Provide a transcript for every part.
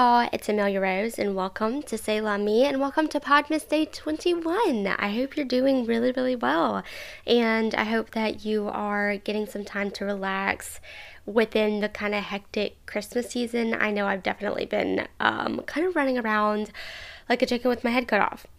y'all, it's Amelia Rose, and welcome to Say La Me, and welcome to Podmas Day 21. I hope you're doing really, really well, and I hope that you are getting some time to relax within the kind of hectic Christmas season. I know I've definitely been kind of running around like a chicken with my head cut off,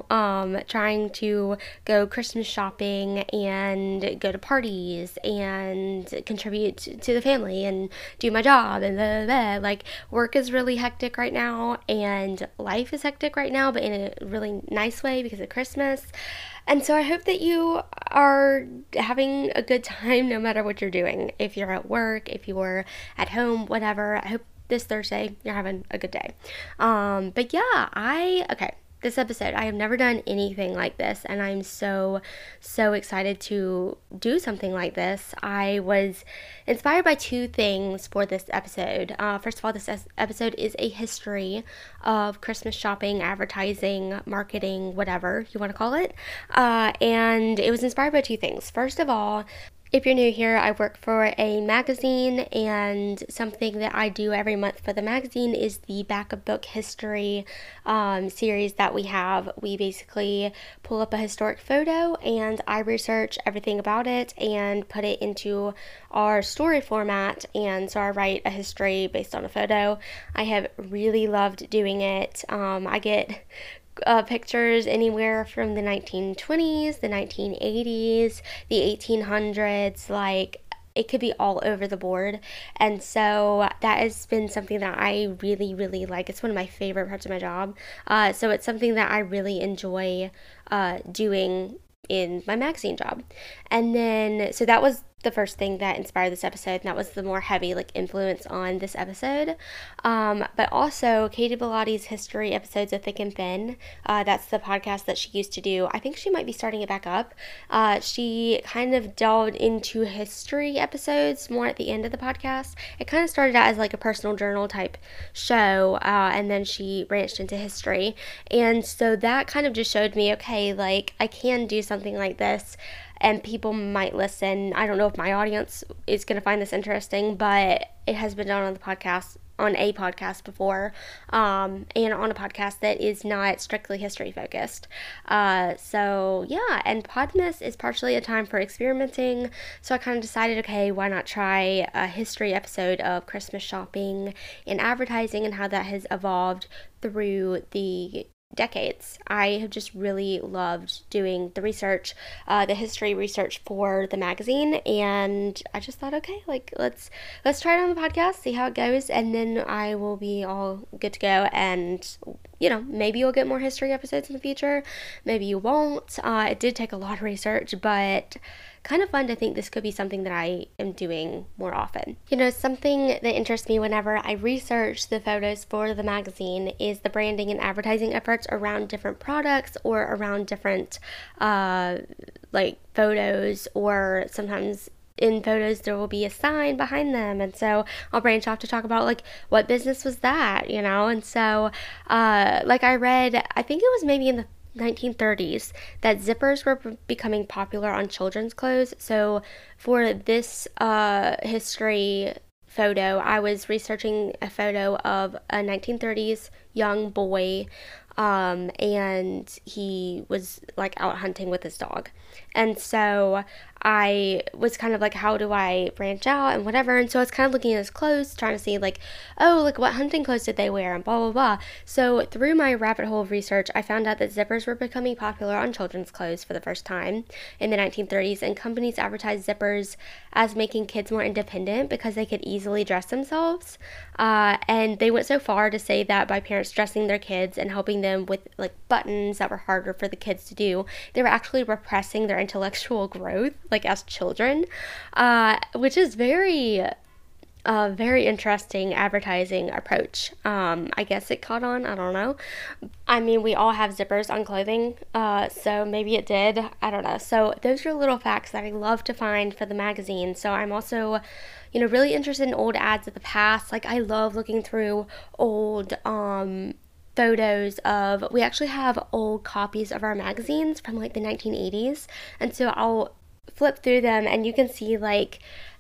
trying to go Christmas shopping and go to parties and contribute to the family and do my job and blah, blah, blah. Like, work is really hectic right now and life is hectic right now, but in a really nice way because of Christmas. And so I hope that you are having a good time no matter what you're doing. If you're at work, if you're at home, whatever. I hope this Thursday you're having a good day. But yeah, this episode, I have never done anything like this, and I'm so excited to do something like this. I was inspired by two things for this episode. First of all, this episode is a history of Christmas shopping, advertising, marketing, whatever you want to call it. And it was inspired by two things. First of all, if you're new here, I work for a magazine, and something that I do every month for the magazine is the Back of Book History series that we have. We basically pull up a historic photo, and I research everything about it and put it into our story format, and so I write a history based on a photo. I have really loved doing it. I get pictures anywhere from the 1920s, the 1980s, the 1800s, like it could be all over the board. And so that has been something that I really, really like. It's one of my favorite parts of my job. So it's something that I really enjoy doing in my magazine job. And then, so that was the first thing that inspired this episode, and that was the more heavy influence on this episode. But also Katie Bellotti's history episodes of Thick and Thin. That's the podcast that she used to do. I think she might be starting it back up. She kind of delved into history episodes more at the end of the podcast. It kind of started out as like a personal journal type show, and then she branched into history. And so that kind of just showed me, okay, like I can do something like this and people might listen. I don't know if my audience is going to find this interesting, but it has been done on a podcast before, and on a podcast that is not strictly history focused. So yeah, and Podmas is partially a time for experimenting, so I kind of decided, okay, why not try a history episode of Christmas shopping and advertising and how that has evolved through the decades. I have just really loved doing the research, the history research for the magazine, and I just thought, okay, like let's try it on the podcast, see how it goes, and then I will be all good to go. And maybe you'll get more history episodes in the future, maybe you won't. It did take a lot of research, but kind of fun to think this could be something that I am doing more often. Something that interests me whenever I research the photos for the magazine is the branding and advertising efforts around different products or around different photos, or sometimes in photos there will be a sign behind them, and so I'll branch off to talk about what business was that, and so I read, I think it was maybe in the 1930s, that zippers were becoming popular on children's clothes. So for this history photo, I was researching a photo of a 1930s young boy, and he was out hunting with his dog. And so I was kind of how do I branch out and whatever. And so I was kind of looking at his clothes, trying to see what hunting clothes did they wear and blah, blah, blah. So through my rabbit hole of research, I found out that zippers were becoming popular on children's clothes for the first time in the 1930s. And companies advertised zippers as making kids more independent because they could easily dress themselves. And they went so far to say that by parents dressing their kids and helping them with buttons that were harder for the kids to do, they were actually repressing their intellectual growth as children, which is very interesting advertising approach. I guess it caught on, I don't know. I mean, we all have zippers on clothing, so maybe it did, I don't know. So those are little facts that I love to find for the magazine. So I'm also really interested in old ads of the past. I love looking through old photos of, we actually have old copies of our magazines from the 1980s, and so I'll flip through them and you can see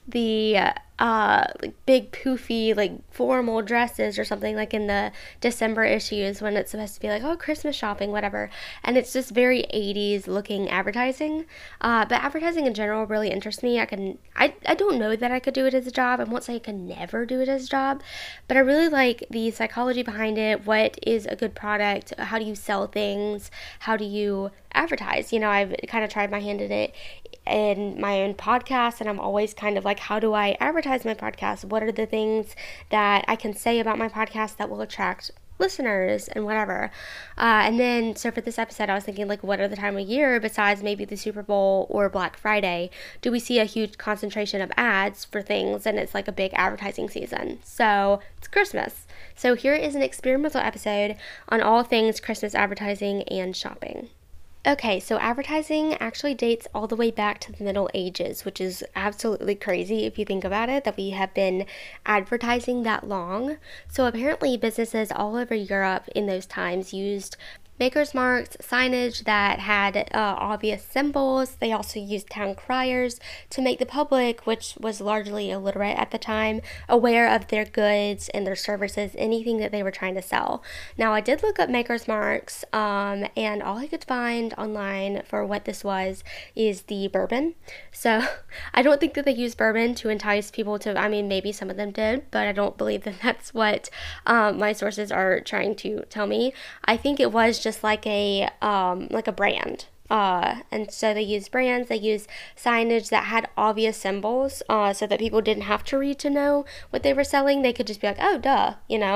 the like big poofy like formal dresses or something, like in the December issues when it's supposed to be like, oh, Christmas shopping, whatever. And it's just very 80s looking advertising. But advertising in general really interests me. I don't know that I could do it as a job. I won't say I could never do it as a job, but I really like the psychology behind it. What is a good product? How do you sell things? How do you advertise? I've kind of tried my hand in it in my own podcast, and I'm always kind of like, how do I advertise my podcast? What are the things that I can say about my podcast that will attract listeners and whatever. And then, so for this episode, I was thinking, like, what are the time of year besides maybe the Super Bowl or Black Friday? Do we see a huge concentration of ads for things, and it's like a big advertising season? So it's Christmas. So here is an experimental episode on all things Christmas advertising and shopping. Okay, so advertising actually dates all the way back to the Middle Ages, which is absolutely crazy if you think about it, that we have been advertising that long. So apparently businesses all over Europe in those times used maker's marks, signage that had obvious symbols. They also used town criers to make the public, which was largely illiterate at the time, aware of their goods and their services, anything that they were trying to sell. Now, I did look up maker's marks, and all I could find online for what this was is the bourbon. So I don't think that they used bourbon to entice people to, I mean, maybe some of them did, but I don't believe that that's what my sources are trying to tell me. I think it was just like a brand. And so they use brands, they use signage that had obvious symbols, so that people didn't have to read to know what they were selling. They could just be like, oh, duh,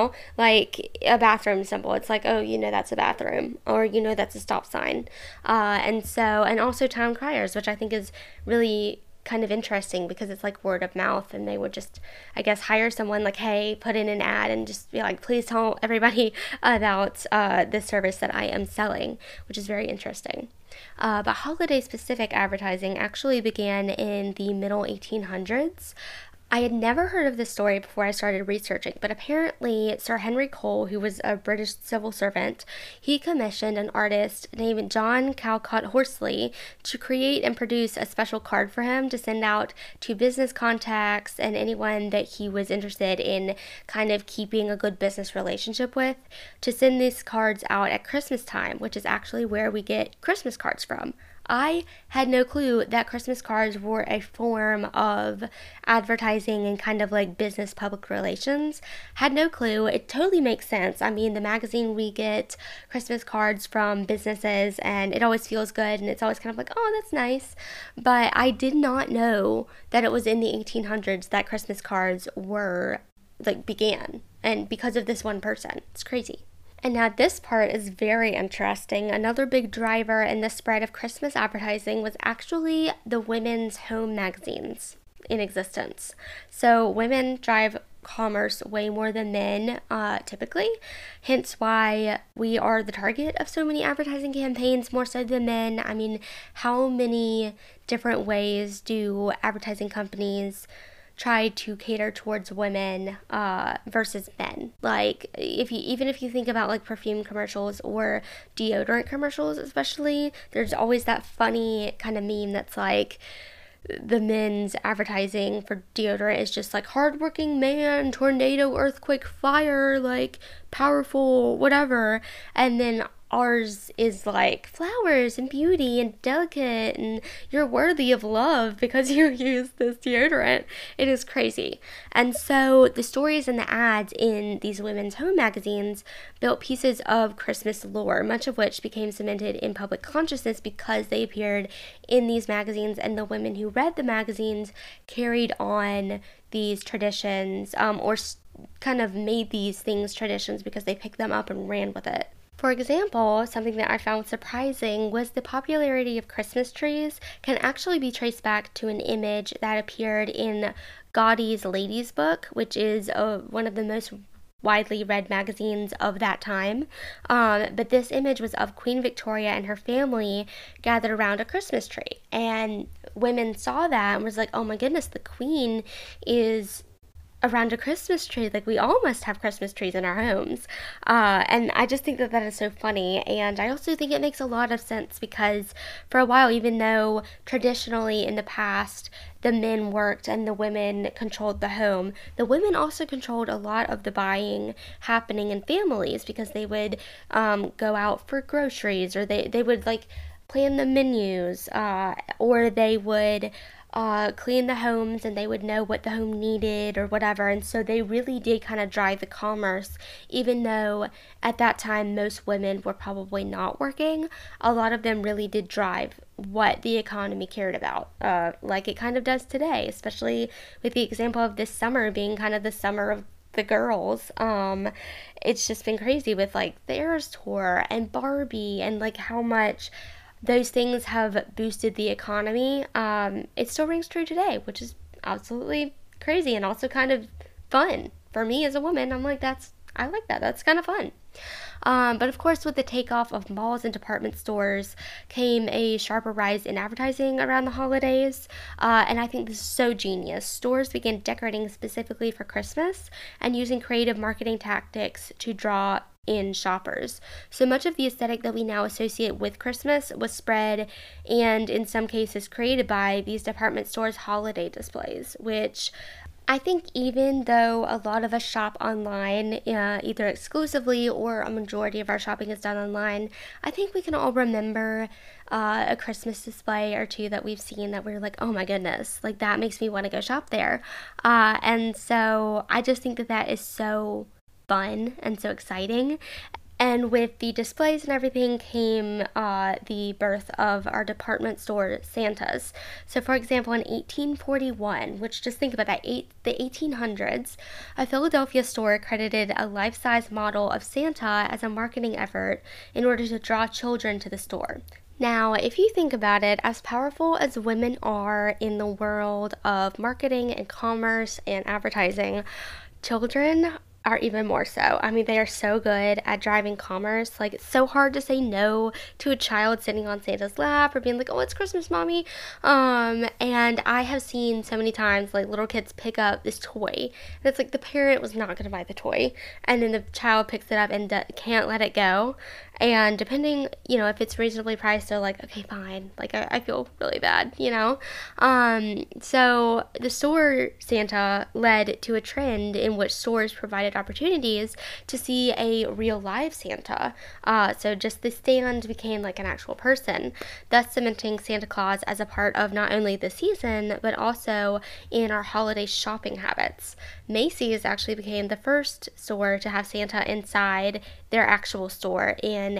like a bathroom symbol. It's like, oh, that's a bathroom, or, that's a stop sign. And also town criers, which I think is really kind of interesting because it's like word of mouth, and they would just, I guess, hire someone like, hey, put in an ad and just be like, please tell everybody about this service that I am selling, which is very interesting. But holiday specific advertising actually began in the middle 1800s. I had never heard of this story before I started researching, but apparently Sir Henry Cole, who was a British civil servant, he commissioned an artist named John Callcott Horsley to create and produce a special card for him to send out to business contacts and anyone that he was interested in kind of keeping a good business relationship with, to send these cards out at Christmas time, which is actually where we get Christmas cards from. I had no clue that Christmas cards were a form of advertising and kind of like business public relations. Had no clue. It totally makes sense. I mean, the magazine, we get Christmas cards from businesses, and it always feels good, and it's always kind of like, oh, that's nice. But I did not know that it was in the 1800s that Christmas cards were, like, began. And because of this one person. It's crazy. And now this part is very interesting. Another big driver in the spread of Christmas advertising was actually the women's home magazines in existence. So women drive commerce way more than men, typically, hence why we are the target of so many advertising campaigns, more so than men. I mean, how many different ways do advertising companies try to cater towards women versus men? Like, even if you think about like perfume commercials or deodorant commercials, especially, there's always that funny kind of meme that's like, the men's advertising for deodorant is just like hardworking man, tornado, earthquake, fire, like powerful, whatever. And then ours is like flowers and beauty and delicate, and you're worthy of love because you use this deodorant. It is crazy. And so the stories and the ads in these women's home magazines built pieces of Christmas lore, much of which became cemented in public consciousness because they appeared in these magazines, and the women who read the magazines carried on these traditions, or kind of made these things traditions because they picked them up and ran with it. For example, something that I found surprising was the popularity of Christmas trees can actually be traced back to an image that appeared in Godey's Lady's Book, which is one of the most widely read magazines of that time. But this image was of Queen Victoria and her family gathered around a Christmas tree. And women saw that and was like, oh my goodness, the Queen is around a Christmas tree. Like, we all must have Christmas trees in our homes. And I just think that that is so funny. And I also think it makes a lot of sense because for a while, even though traditionally in the past the men worked and the women controlled the home, the women also controlled a lot of the buying happening in families because they would go out for groceries, or they would like plan the menus, or they would clean the homes, and they would know what the home needed or whatever. And so they really did kind of drive the commerce, even though at that time most women were probably not working. A lot of them really did drive what the economy cared about, like it kind of does today, especially with the example of this summer being kind of the summer of the girls. It's just been crazy with like the Eras Tour and Barbie, and like how much those things have boosted the economy. It still rings true today, which is absolutely crazy and also kind of fun for me as a woman. I'm like, I like that. That's kind of fun. But of course, with the takeoff of malls and department stores came a sharper rise in advertising around the holidays. And I think this is so genius. Stores began decorating specifically for Christmas and using creative marketing tactics to draw in shoppers. So much of the aesthetic that we now associate with Christmas was spread and in some cases created by these department stores' holiday displays, which I think even though a lot of us shop online, either exclusively or a majority of our shopping is done online, I think we can all remember a Christmas display or two that we've seen that we're like, oh my goodness, like that makes me want to go shop there. And so I just think that that is so fun and so exciting. And with the displays and everything came the birth of our department store Santas. So, for example, in 1841, which just think about that, the 1800s, a Philadelphia store credited a life-size model of Santa as a marketing effort in order to draw children to the store. Now, if you think about it, as powerful as women are in the world of marketing and commerce and advertising, children are even more so. I mean, they are so good at driving commerce. Like, it's so hard to say no to a child sitting on Santa's lap or being like, oh, it's Christmas, mommy. And I have seen so many times, like, little kids pick up this toy. And it's like the parent was not going to buy the toy. And then the child picks it up and can't let it go. And depending, if it's reasonably priced, they're like, okay, fine. Like, I feel really bad, So the store Santa led to a trend in which stores provided opportunities to see a real live Santa. So just the stand became like an actual person, thus cementing Santa Claus as a part of not only the season, but also in our holiday shopping habits. Macy's actually became the first store to have Santa inside their actual store in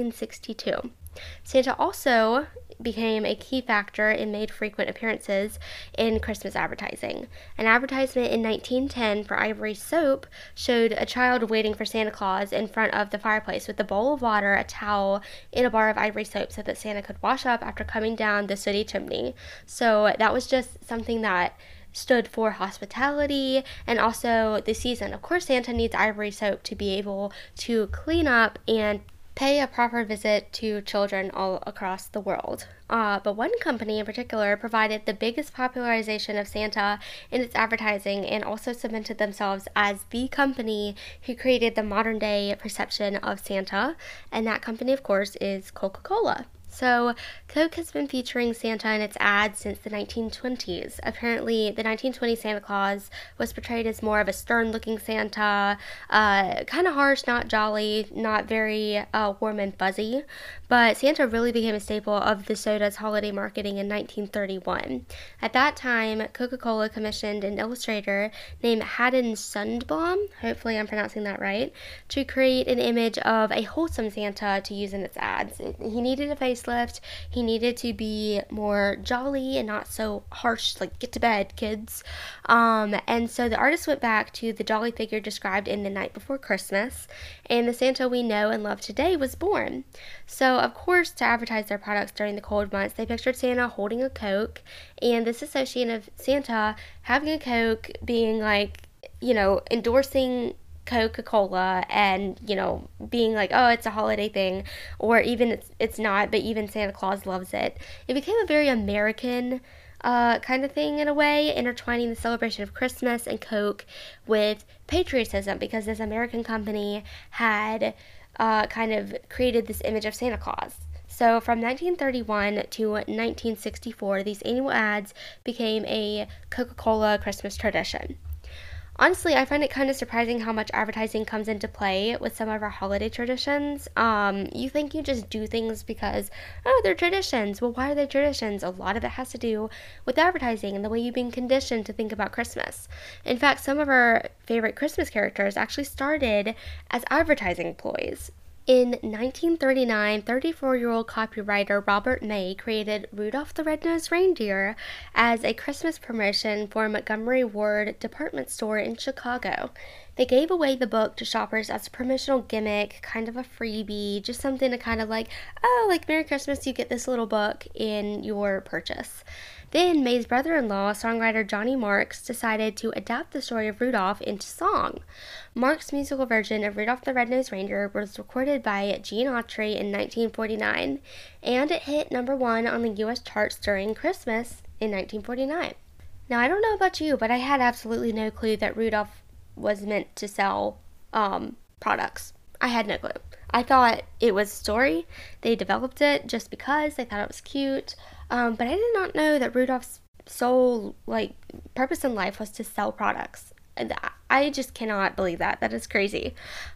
1862. Santa also became a key factor and made frequent appearances in Christmas advertising. An advertisement in 1910 for Ivory soap showed a child waiting for Santa Claus in front of the fireplace with a bowl of water, a towel, and a bar of Ivory soap so that Santa could wash up after coming down the sooty chimney. So that was just something that stood for hospitality and also the season. Of course, Santa needs Ivory soap to be able to clean up and pay a proper visit to children all across the world. But one company in particular provided the biggest popularization of Santa in its advertising and also cemented themselves as the company who created the modern day perception of Santa. And that company, of course, is Coca-Cola. So, Coke has been featuring Santa in its ads since the 1920s. Apparently, the 1920 Santa Claus was portrayed as more of a stern-looking Santa, kind of harsh, not jolly, not very warm and fuzzy. But Santa really became a staple of the soda's holiday marketing in 1931. At that time, Coca-Cola commissioned an illustrator named Haddon Sundblom, hopefully I'm pronouncing that right, to create an image of a wholesome Santa to use in its ads. He needed a facelift. He needed to be more jolly and not so harsh, like, get to bed, kids. And so the artist went back to the jolly figure described in The Night Before Christmas, and the Santa we know and love today was born. So, of course, to advertise their products during the cold months, they pictured Santa holding a Coke, and this association of Santa having a Coke being like, endorsing Coca-Cola and, being like, oh, it's a holiday thing, or even it's not, but even Santa Claus loves it. It became a very American kind of thing in a way, intertwining the celebration of Christmas and Coke with patriotism because this American company had kind of created this image of Santa Claus. So from 1931 to 1964, these annual ads became a Coca-Cola Christmas tradition. Honestly, I find it kind of surprising how much advertising comes into play with some of our holiday traditions. You think you just do things because, oh, they're traditions. Well, why are they traditions? A lot of it has to do with advertising and the way you've been conditioned to think about Christmas. In fact, some of our favorite Christmas characters actually started as advertising ploys. In 1939, 34-year-old copywriter Robert May created Rudolph the Red-Nosed Reindeer as a Christmas promotion for Montgomery Ward department store in Chicago. They gave away the book to shoppers as a promotional gimmick, kind of a freebie, just something to kind of like, oh, like Merry Christmas, you get this little book in your purchase. Then May's brother-in-law, songwriter Johnny Marks, decided to adapt the story of Rudolph into song. Marks' musical version of Rudolph the Red-Nosed Reindeer was recorded by Gene Autry in 1949, and it hit number 1 on the U.S. charts during Christmas in 1949. Now, I don't know about you, but I had absolutely no clue that Rudolph was meant to sell products. I had no clue. I thought it was a story. They developed it just because they thought it was cute. But I did not know that Rudolph's sole purpose in life was to sell products. And I just cannot believe that. That is crazy.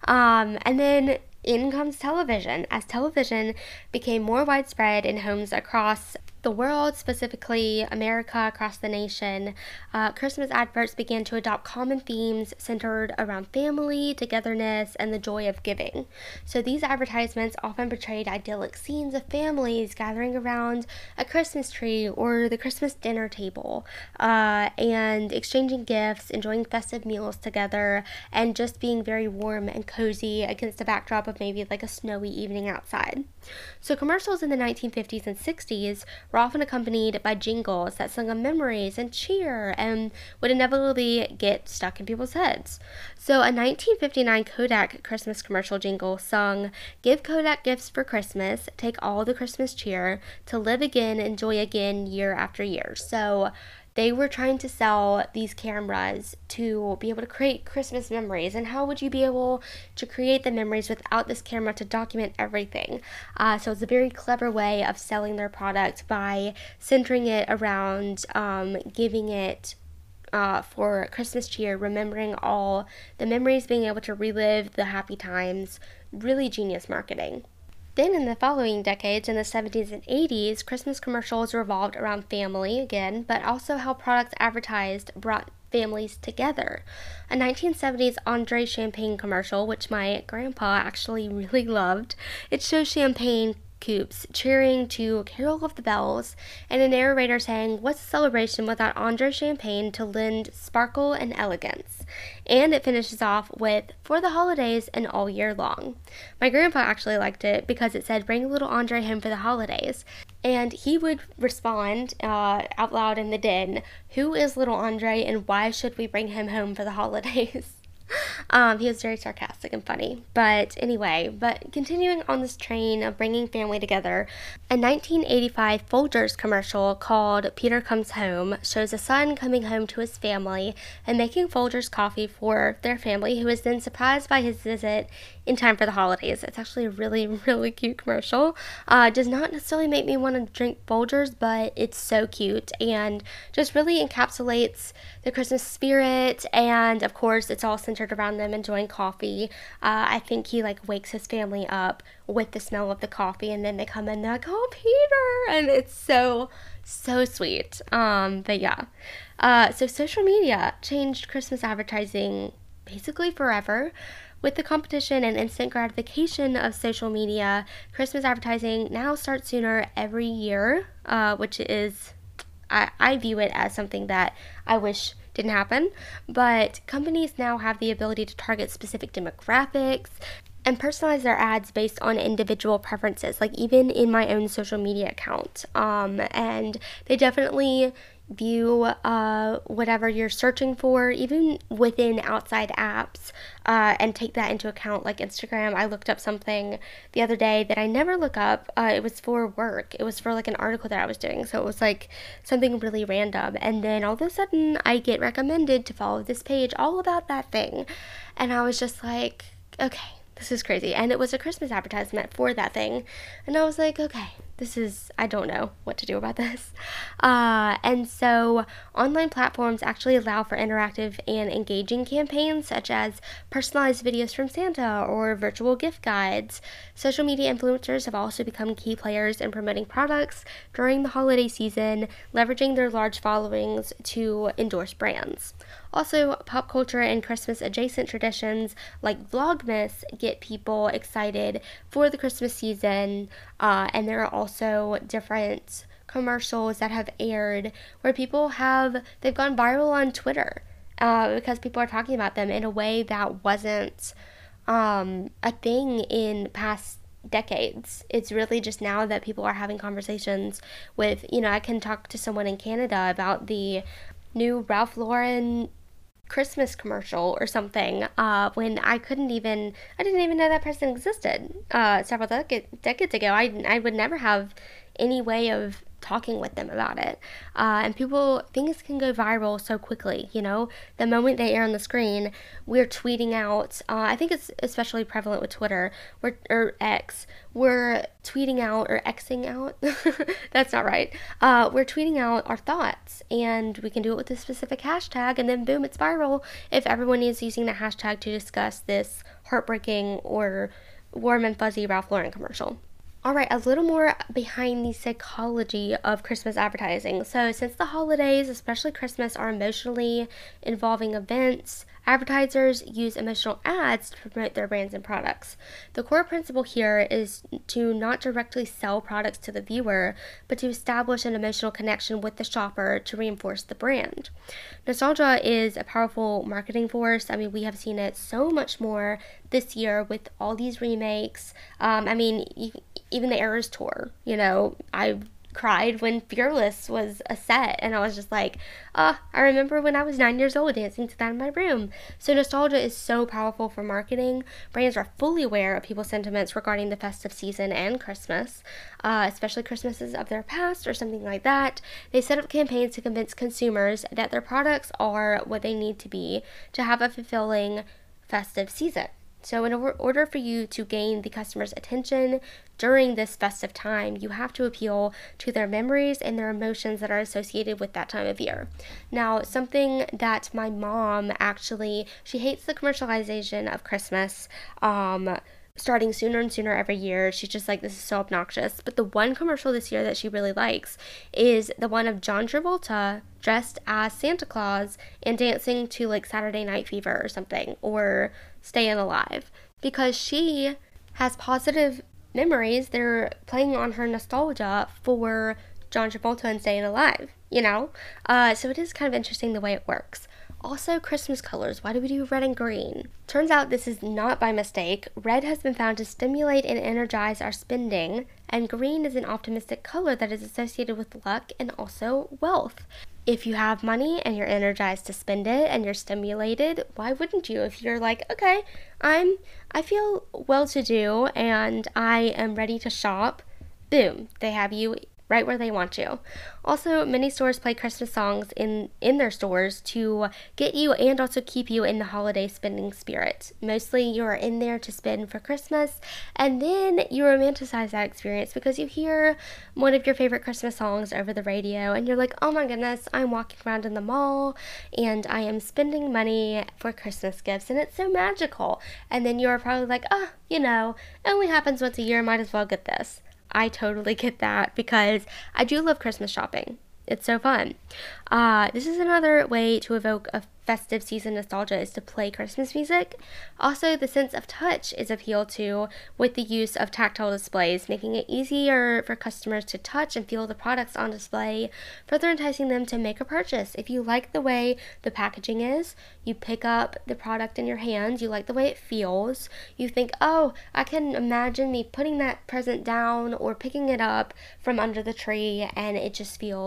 And then in comes television. As television became more widespread in homes across the world, specifically America, across the nation, Christmas adverts began to adopt common themes centered around family, togetherness, and the joy of giving. So these advertisements often portrayed idyllic scenes of families gathering around a Christmas tree or the Christmas dinner table, and exchanging gifts, enjoying festive meals together, and just being very warm and cozy against a backdrop of maybe like a snowy evening outside. So commercials in the 1950s and 60s were often accompanied by jingles that sung of memories and cheer and would inevitably get stuck in people's heads. So a 1959 Kodak Christmas commercial jingle sung, "Give Kodak gifts for Christmas, take all the Christmas cheer, to live again, enjoy again, year after year." So they were trying to sell these cameras to be able to create Christmas memories. And how would you be able to create the memories without this camera to document everything? So it's a very clever way of selling their product by centering it around giving it for Christmas cheer, remembering all the memories, being able to relive the happy times. Really genius marketing. Then in the following decades, in the 70s and 80s, Christmas commercials revolved around family again, but also how products advertised brought families together. A 1970s Andre Champagne commercial, which my grandpa actually really loved, it shows champagne coupes cheering to Carol of the Bells, and a narrator saying, "What's a celebration without Andre Champagne to lend sparkle and elegance?" And it finishes off with, "For the holidays and all year long." My grandpa actually liked it because it said, "Bring little Andre home for the holidays." And he would respond out loud in the den, "Who is little Andre and why should we bring him home for the holidays?" He was very sarcastic and funny. But continuing on this train of bringing family together, a 1985 Folgers commercial called "Peter Comes Home" shows a son coming home to his family and making Folgers coffee for their family, who is then surprised by his visit in time for the holidays. It's actually a really, really cute commercial. Does not necessarily make me want to drink Folgers, but it's so cute and just really encapsulates the Christmas spirit. And of course, it's all centered around them enjoying coffee. I think he wakes his family up with the smell of the coffee, and then they come in and they're like, "Oh, Peter," and it's so sweet. So social media changed Christmas advertising basically forever. With the competition and instant gratification of social media, Christmas advertising now starts sooner every year, which is, I view it as something that I wish didn't happen. But companies now have the ability to target specific demographics and personalize their ads based on individual preferences, like even in my own social media account. And they definitely view whatever you're searching for, even within outside apps, and take that into account. Like Instagram, I looked up something the other day that I never look up. It was for work. It was for like an article that I was doing. So it was like something really random. And then all of a sudden, I get recommended to follow this page all about that thing. And I was just like, okay, this is crazy. And it was a Christmas advertisement for that thing. And I was like, okay, I don't know what to do about this. And so online platforms actually allow for interactive and engaging campaigns such as personalized videos from Santa or virtual gift guides. Social media influencers have also become key players in promoting products during the holiday season, leveraging their large followings to endorse brands. Also, pop culture and Christmas adjacent traditions like Vlogmas get people excited for the Christmas season, and there are also different commercials that have aired where they've gone viral on Twitter because people are talking about them in a way that wasn't a thing in past decades. It's really just now that people are having conversations with, I can talk to someone in Canada about the new Ralph Lauren Christmas commercial or something when I didn't even know that person existed several decades ago. I would never have any way of talking with them about it. And things can go viral so quickly, the moment they air on the screen, we're tweeting out, I think it's especially prevalent with Twitter, or X, we're tweeting out, or Xing out, that's not right, we're tweeting out our thoughts, and we can do it with a specific hashtag, and then boom, it's viral if everyone is using the hashtag to discuss this heartbreaking or warm and fuzzy Ralph Lauren commercial. All right, a little more behind the psychology of Christmas advertising. So, since the holidays, especially Christmas, are emotionally involving events, advertisers use emotional ads to promote their brands and products. The core principle here is to not directly sell products to the viewer, but to establish an emotional connection with the shopper to reinforce the brand. Nostalgia is a powerful marketing force. I mean, we have seen it so much more this year with all these remakes. Even the Eras tour, I cried when Fearless was a set, and I was just like, I remember when I was 9 years old dancing to that in my room. So nostalgia is so powerful for marketing. Brands are fully aware of people's sentiments regarding the festive season and Christmas, especially Christmases of their past or something like that. They set up campaigns to convince consumers that their products are what they need to be to have a fulfilling festive season. So in order for you to gain the customer's attention during this festive time, you have to appeal to their memories and their emotions that are associated with that time of year. Now, something that my mom she hates the commercialization of Christmas, starting sooner and sooner every year. She's just like, this is so obnoxious. But the one commercial this year that she really likes is the one of John Travolta dressed as Santa Claus and dancing to like Saturday Night Fever or something, or Staying Alive, because she has positive memories. They're playing on her nostalgia for John Travolta and Staying Alive, so it is kind of interesting the way it works. Also, Christmas colors. Why do we do red and green? Turns out this is not by mistake. Red has been found to stimulate and energize our spending, and green is an optimistic color that is associated with luck and also wealth. If you have money and you're energized to spend it and you're stimulated, why wouldn't you? If you're like, okay, I feel well-to-do and I am ready to shop, boom, they have you right where they want you. Also, many stores play Christmas songs in their stores to get you and also keep you in the holiday spending spirit. Mostly you're in there to spend for Christmas, and then you romanticize that experience because you hear one of your favorite Christmas songs over the radio and you're like, oh my goodness, I'm walking around in the mall and I am spending money for Christmas gifts, and it's so magical. And then you're probably like, it only happens once a year, might as well get this. I totally get that because I do love Christmas shopping. It's so fun. This is another way to evoke a festive season nostalgia, is to play Christmas music. Also, the sense of touch is appealed to with the use of tactile displays, making it easier for customers to touch and feel the products on display, further enticing them to make a purchase. If you like the way the packaging is, you pick up the product in your hands, you like the way it feels, you think, oh, I can imagine me putting that present down or picking it up from under the tree, and it just feels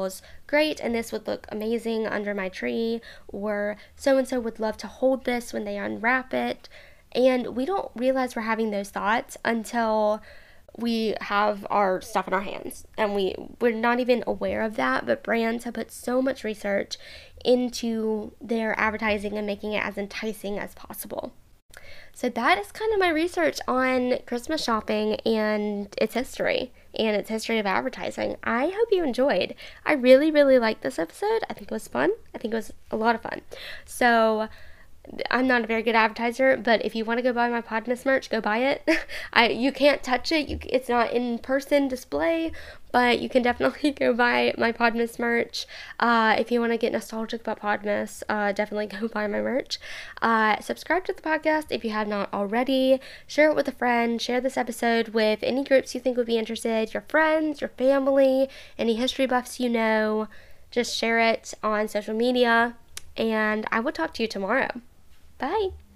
great and this would look amazing under my tree, or so-and-so would love to hold this when they unwrap it. And we don't realize we're having those thoughts until we have our stuff in our hands, and we're not even aware of that. But brands have put so much research into their advertising and making it as enticing as possible. So that is kind of my research on Christmas shopping and its history of advertising. I hope you enjoyed. I really, really liked this episode. I think it was fun. I think it was a lot of fun. So I'm not a very good advertiser, but if you want to go buy my Podmas merch, go buy it. You can't touch it. It's not in person display, but you can definitely go buy my Podmas merch. If you want to get nostalgic about Podmas, definitely go buy my merch. Subscribe to the podcast if you have not already. Share it with a friend. Share this episode with any groups you think would be interested. Your friends, your family, any history buffs you know. Just share it on social media, and I will talk to you tomorrow. Bye.